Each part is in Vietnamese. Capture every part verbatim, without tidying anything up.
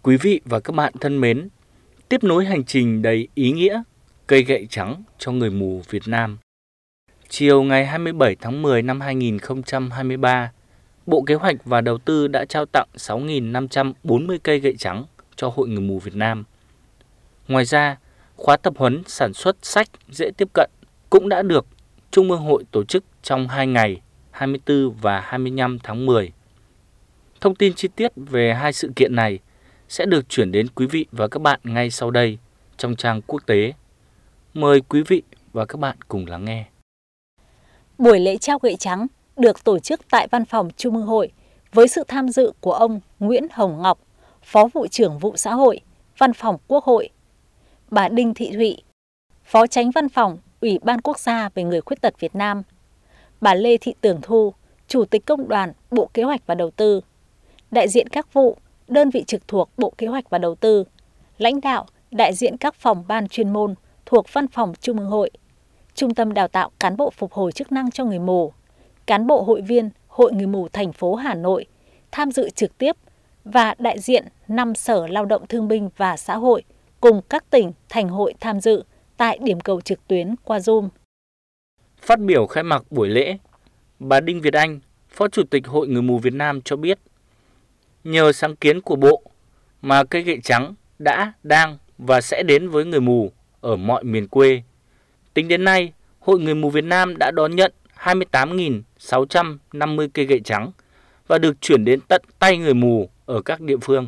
Quý vị và các bạn thân mến, tiếp nối hành trình đầy ý nghĩa cây gậy trắng cho người mù Việt Nam. Chiều ngày hai mươi bảy tháng mười năm hai nghìn không trăm hai mươi ba, Bộ Kế hoạch và Đầu tư đã trao tặng sáu nghìn năm trăm bốn mươi cây gậy trắng cho Hội Người mù Việt Nam. Ngoài ra, khóa tập huấn sản xuất sách dễ tiếp cận cũng đã được Trung ương Hội tổ chức trong hai ngày hai mươi tư và hai mươi lăm tháng mười. Thông tin chi tiết về hai sự kiện này sẽ được chuyển đến quý vị và các bạn ngay sau đây trong trang quốc tế. Mời quý vị và các bạn cùng lắng nghe. Buổi lễ trao gậy trắng được tổ chức tại Văn phòng Trung ương Hội với sự tham dự của ông Nguyễn Hồng Ngọc, Phó Vụ trưởng Vụ Xã hội, Văn phòng Quốc hội, bà Đinh Thị Thụy, Phó Chánh Văn phòng Ủy ban Quốc gia về người khuyết tật Việt Nam, bà Lê Thị Tường Thu, Chủ tịch Công đoàn Bộ Kế hoạch và Đầu tư, đại diện các vụ, đơn vị trực thuộc Bộ Kế hoạch và Đầu tư, lãnh đạo, đại diện các phòng ban chuyên môn thuộc Văn phòng Trung ương Hội, Trung tâm Đào tạo Cán bộ Phục hồi chức năng cho người mù, cán bộ hội viên Hội Người mù thành phố Hà Nội tham dự trực tiếp và đại diện năm Sở Lao động Thương binh và Xã hội cùng các tỉnh, thành hội tham dự tại điểm cầu trực tuyến qua Zoom. Phát biểu khai mạc buổi lễ, bà Đinh Việt Anh, Phó Chủ tịch Hội Người mù Việt Nam cho biết, nhờ sáng kiến của Bộ mà cây gậy trắng đã, đang và sẽ đến với người mù ở mọi miền quê. Tính đến nay, Hội Người mù Việt Nam đã đón nhận hai mươi tám nghìn sáu trăm năm mươi cây gậy trắng và được chuyển đến tận tay người mù ở các địa phương.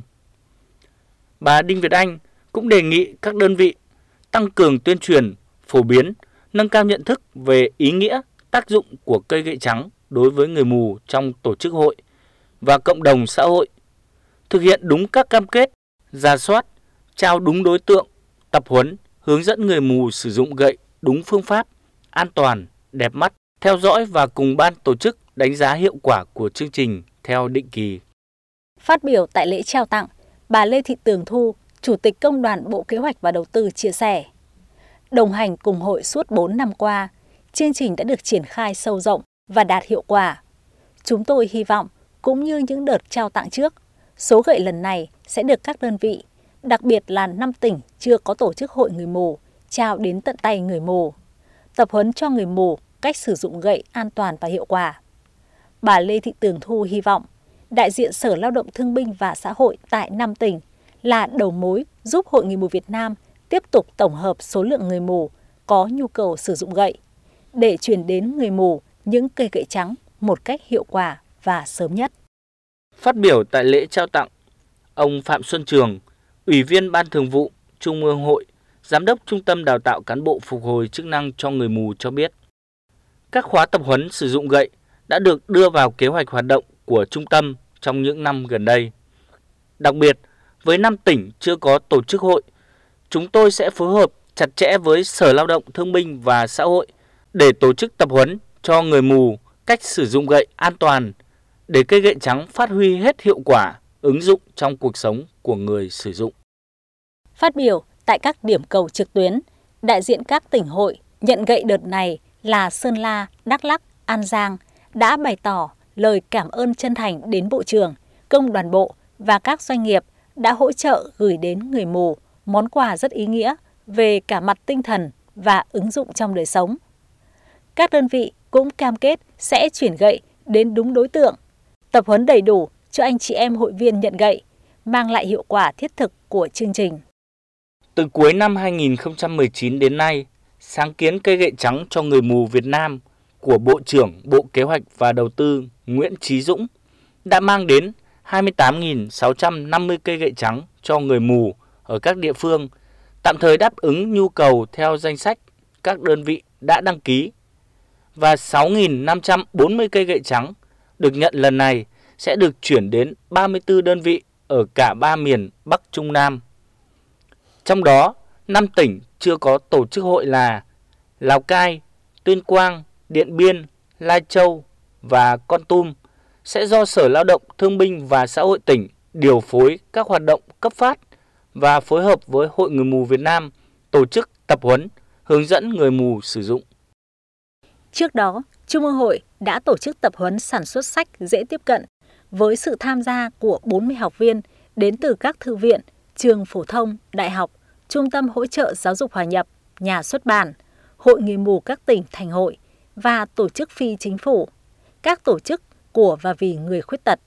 Bà Đinh Việt Anh cũng đề nghị các đơn vị tăng cường tuyên truyền, phổ biến, nâng cao nhận thức về ý nghĩa, tác dụng của cây gậy trắng đối với người mù trong tổ chức hội và cộng đồng xã hội, thực hiện đúng các cam kết, rà soát, trao đúng đối tượng, tập huấn, hướng dẫn người mù sử dụng gậy đúng phương pháp, an toàn, đẹp mắt, theo dõi và cùng ban tổ chức đánh giá hiệu quả của chương trình theo định kỳ. Phát biểu tại lễ trao tặng, bà Lê Thị Tường Thu, Chủ tịch Công đoàn Bộ Kế hoạch và Đầu tư chia sẻ, đồng hành cùng hội suốt bốn năm qua, chương trình đã được triển khai sâu rộng và đạt hiệu quả. Chúng tôi hy vọng, cũng như những đợt trao tặng trước, số gậy lần này sẽ được các đơn vị, đặc biệt là năm tỉnh chưa có tổ chức hội người mù, trao đến tận tay người mù, tập huấn cho người mù cách sử dụng gậy an toàn và hiệu quả. Bà Lê Thị Tường Thu hy vọng, đại diện Sở Lao động Thương binh và Xã hội tại năm tỉnh là đầu mối giúp Hội Người mù Việt Nam tiếp tục tổng hợp số lượng người mù có nhu cầu sử dụng gậy để chuyển đến người mù những cây gậy trắng một cách hiệu quả và sớm nhất. Phát biểu tại lễ trao tặng, ông Phạm Xuân Trường, Ủy viên Ban Thường vụ Trung ương Hội, Giám đốc Trung tâm Đào tạo Cán bộ Phục hồi chức năng cho người mù cho biết, các khóa tập huấn sử dụng gậy đã được đưa vào kế hoạch hoạt động của trung tâm trong những năm gần đây. Đặc biệt, với năm tỉnh chưa có tổ chức hội, chúng tôi sẽ phối hợp chặt chẽ với Sở Lao động Thương binh và Xã hội để tổ chức tập huấn cho người mù cách sử dụng gậy an toàn để cây gậy trắng phát huy hết hiệu quả, ứng dụng trong cuộc sống của người sử dụng. Phát biểu tại các điểm cầu trực tuyến, đại diện các tỉnh hội nhận gậy đợt này là Sơn La, Đắk Lắk, An Giang đã bày tỏ lời cảm ơn chân thành đến Bộ trưởng, Công đoàn Bộ và các doanh nghiệp đã hỗ trợ gửi đến người mù món quà rất ý nghĩa về cả mặt tinh thần và ứng dụng trong đời sống. Các đơn vị cũng cam kết sẽ chuyển gậy đến đúng đối tượng, tập huấn đầy đủ cho anh chị em hội viên nhận gậy, mang lại hiệu quả thiết thực của chương trình. Từ cuối năm hai nghìn không trăm mười chín đến nay, sáng kiến cây gậy trắng cho người mù Việt Nam của Bộ trưởng Bộ Kế hoạch và Đầu tư Nguyễn Chí Dũng đã mang đến hai mươi tám nghìn sáu trăm năm mươi cây gậy trắng cho người mù ở các địa phương, tạm thời đáp ứng nhu cầu theo danh sách các đơn vị đã đăng ký, và sáu nghìn năm trăm bốn mươi cây gậy trắng được nhận lần này sẽ được chuyển đến ba mươi tư đơn vị ở cả ba miền Bắc Trung Nam. Trong đó, năm tỉnh chưa có tổ chức hội là Lào Cai, Tuyên Quang, Điện Biên, Lai Châu và Kon Tum sẽ do Sở Lao động Thương binh và Xã hội tỉnh điều phối các hoạt động cấp phát và phối hợp với Hội Người mù Việt Nam tổ chức tập huấn, hướng dẫn người mù sử dụng. Trước đó, Trung ương Hội đã tổ chức tập huấn sản xuất sách dễ tiếp cận với sự tham gia của bốn mươi học viên đến từ các thư viện, trường phổ thông, đại học, trung tâm hỗ trợ giáo dục hòa nhập, nhà xuất bản, hội người mù các tỉnh, thành hội và tổ chức phi chính phủ, các tổ chức của và vì người khuyết tật.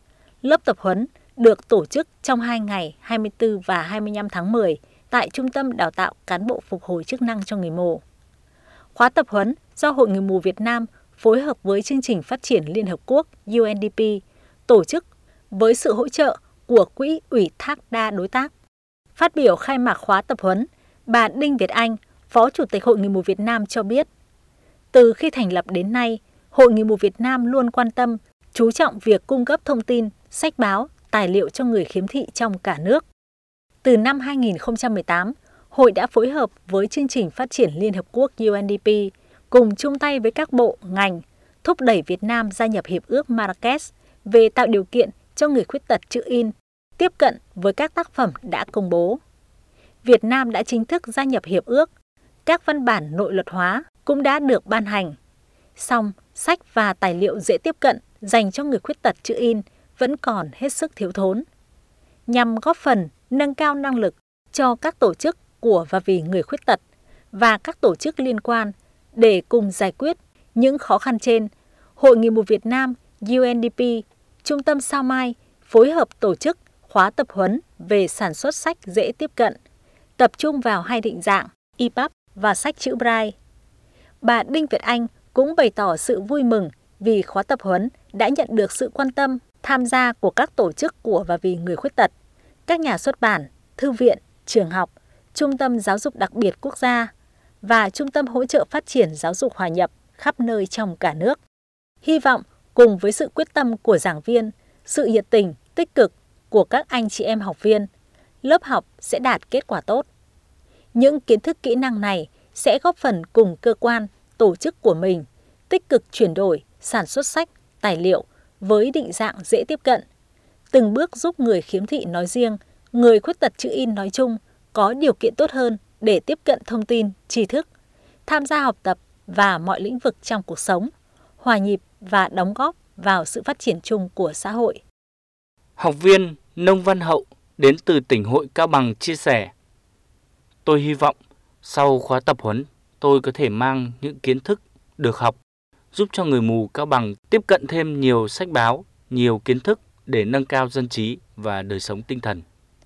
Lớp tập huấn được tổ chức trong hai ngày hai mươi tư và hai mươi lăm tháng mười tại Trung tâm Đào tạo Cán bộ Phục hồi chức năng cho người mù. Khóa tập huấn do Hội Người mù Việt Nam phối hợp với Chương trình Phát triển Liên Hợp Quốc U N D P tổ chức với sự hỗ trợ của Quỹ Ủy thác đa đối tác. Phát biểu khai mạc khóa tập huấn, bà Đinh Việt Anh, Phó Chủ tịch Hội Người mù Việt Nam cho biết, từ khi thành lập đến nay, Hội Người mù Việt Nam luôn quan tâm, chú trọng việc cung cấp thông tin, sách báo, tài liệu cho người khiếm thị trong cả nước. Từ năm hai nghìn không trăm mười tám, Hội đã phối hợp với Chương trình Phát triển Liên Hợp Quốc U N D P cùng chung tay với các bộ, ngành, thúc đẩy Việt Nam gia nhập Hiệp ước Marrakech về tạo điều kiện cho người khuyết tật chữ in tiếp cận với các tác phẩm đã công bố. Việt Nam đã chính thức gia nhập Hiệp ước, các văn bản nội luật hóa cũng đã được ban hành. Song, sách và tài liệu dễ tiếp cận dành cho người khuyết tật chữ in vẫn còn hết sức thiếu thốn. Nhằm góp phần nâng cao năng lực cho các tổ chức của và vì người khuyết tật và các tổ chức liên quan để cùng giải quyết những khó khăn trên, Hội Người mù Việt Nam U N D P, Trung tâm Sao Mai phối hợp tổ chức khóa tập huấn về sản xuất sách dễ tiếp cận, tập trung vào hai định dạng e pub và sách chữ Braille. Bà Đinh Việt Anh cũng bày tỏ sự vui mừng vì khóa tập huấn đã nhận được sự quan tâm, tham gia của các tổ chức của và vì người khuyết tật, các nhà xuất bản, thư viện, trường học, Trung tâm Giáo dục Đặc biệt Quốc gia và Trung tâm Hỗ trợ Phát triển Giáo dục Hòa nhập khắp nơi trong cả nước. Hy vọng cùng với sự quyết tâm của giảng viên, sự nhiệt tình, tích cực của các anh chị em học viên, lớp học sẽ đạt kết quả tốt. Những kiến thức kỹ năng này sẽ góp phần cùng cơ quan, tổ chức của mình tích cực chuyển đổi, sản xuất sách, tài liệu với định dạng dễ tiếp cận, từng bước giúp người khiếm thị nói riêng, người khuyết tật chữ in nói chung có điều kiện tốt hơn để tiếp cận thông tin, tri thức, tham gia học tập và mọi lĩnh vực trong cuộc sống, hòa nhịp và đóng góp vào sự phát triển chung của xã hội. Học viên Nông Văn Hậu đến từ tỉnh Hội Cao Bằng chia sẻ: Tôi hy vọng sau khóa tập huấn, tôi có thể mang những kiến thức được học, giúp cho người mù Cao Bằng tiếp cận thêm nhiều sách báo, nhiều kiến thức để nâng cao dân trí và đời sống tinh thần.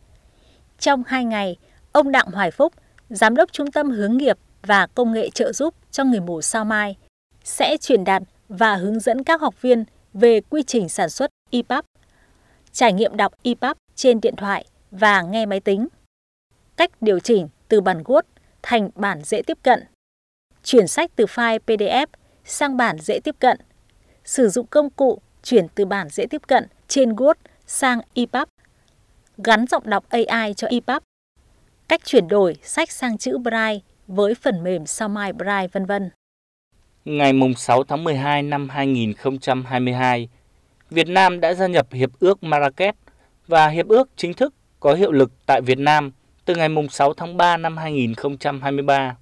Trong hai ngày, ông Đặng Hoài Phúc, Giám đốc Trung tâm Hướng nghiệp và Công nghệ trợ giúp cho người mù Sao Mai, sẽ truyền đạt và hướng dẫn các học viên về quy trình sản xuất e pub, trải nghiệm đọc e pub trên điện thoại và nghe máy tính, cách điều chỉnh từ bản Word thành bản dễ tiếp cận, chuyển sách từ file P D F sang bản dễ tiếp cận, sử dụng công cụ chuyển từ bản dễ tiếp cận trên Word sang e pub, gắn giọng đọc A I cho e pub, cách chuyển đổi sách sang chữ Braille với phần mềm Sao Mai Braille, vân vân. Ngày sáu tháng mười hai năm hai nghìn không trăm hai mươi hai, Việt Nam đã gia nhập Hiệp ước Marrakech và Hiệp ước chính thức có hiệu lực tại Việt Nam từ ngày sáu tháng ba năm hai nghìn không trăm hai mươi ba.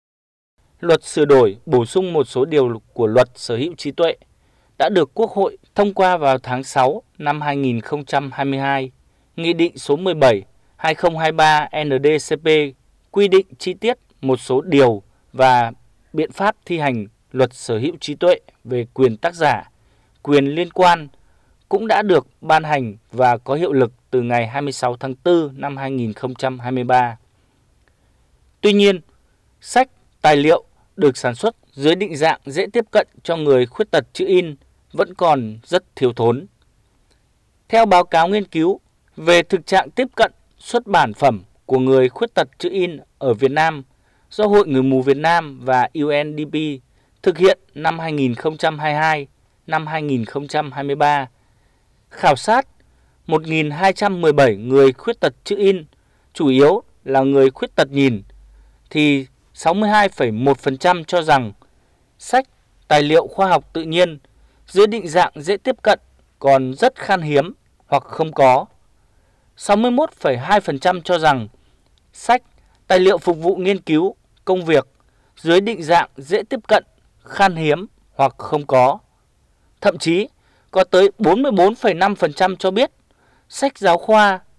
Luật sửa đổi bổ sung một số điều của Luật Sở hữu trí tuệ đã được Quốc hội thông qua vào tháng sáu năm hai nghìn không trăm hai mươi hai. Nghị định số mười bảy trên hai nghìn không trăm hai mươi ba N D C P quy định chi tiết một số điều và biện pháp thi hành Luật Sở hữu trí tuệ về quyền tác giả, quyền liên quan cũng đã được ban hành và có hiệu lực từ ngày hai mươi sáu tháng tư năm hai nghìn không trăm hai mươi ba. Tuy nhiên, sách, tài liệu được sản xuất dưới định dạng dễ tiếp cận cho người khuyết tật chữ in vẫn còn rất thiếu thốn. Theo báo cáo nghiên cứu về thực trạng tiếp cận xuất bản phẩm của người khuyết tật chữ in ở Việt Nam do Hội Người mù Việt Nam và U N D P thực hiện năm hai nghìn không trăm hai mươi hai, năm hai nghìn không trăm hai mươi ba, khảo sát một nghìn hai trăm mười bảy người khuyết tật chữ in, chủ yếu là người khuyết tật nhìn, thì sáu mươi hai phẩy một phần trăm cho rằng sách, tài liệu khoa học tự nhiên dưới định dạng dễ tiếp cận còn rất khan hiếm hoặc không có. sáu mươi mốt phẩy hai phần trăm cho rằng sách, tài liệu phục vụ nghiên cứu, công việc dưới định dạng dễ tiếp cận, khan hiếm hoặc không có. Thậm chí có tới bốn mươi bốn phẩy năm phần trăm cho biết sách giáo khoa,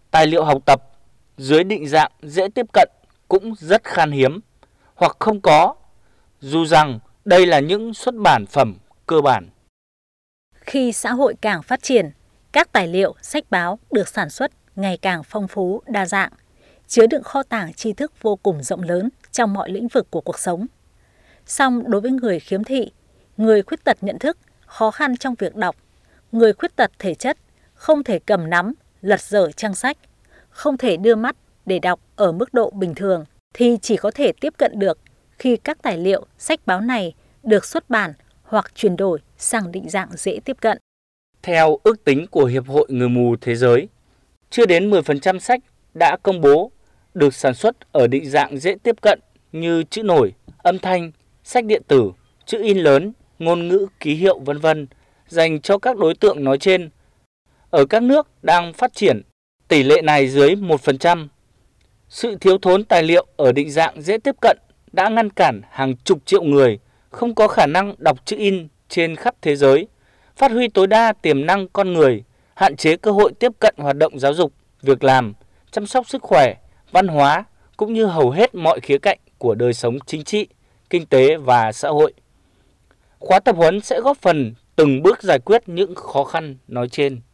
Tài liệu học tập dưới định dạng dễ tiếp cận cũng rất khan hiếm hoặc không có, dù rằng đây là những xuất bản phẩm cơ bản. Khi xã hội càng phát triển, các tài liệu, sách báo được sản xuất ngày càng phong phú, đa dạng, chứa đựng kho tàng tri thức vô cùng rộng lớn trong mọi lĩnh vực của cuộc sống. Song đối với người khiếm thị, người khuyết tật nhận thức, khó khăn trong việc đọc, người khuyết tật thể chất, không thể cầm nắm, lật dở trang sách, không thể đưa mắt để đọc ở mức độ bình thường, thì chỉ có thể tiếp cận được khi các tài liệu, sách báo này được xuất bản hoặc chuyển đổi sang định dạng dễ tiếp cận. Theo ước tính của Hiệp hội Người mù Thế giới, chưa đến mười phần trăm sách đã công bố được sản xuất ở định dạng dễ tiếp cận như chữ nổi, âm thanh, sách điện tử, chữ in lớn, ngôn ngữ, ký hiệu vân vân dành cho các đối tượng nói trên. Ở các nước đang phát triển, tỷ lệ này dưới một phần trăm. Sự thiếu thốn tài liệu ở định dạng dễ tiếp cận đã ngăn cản hàng chục triệu người không có khả năng đọc chữ in trên khắp thế giới, phát huy tối đa tiềm năng con người, hạn chế cơ hội tiếp cận hoạt động giáo dục, việc làm, chăm sóc sức khỏe, văn hóa cũng như hầu hết mọi khía cạnh của đời sống chính trị, kinh tế và xã hội. Khóa tập huấn sẽ góp phần từng bước giải quyết những khó khăn nói trên.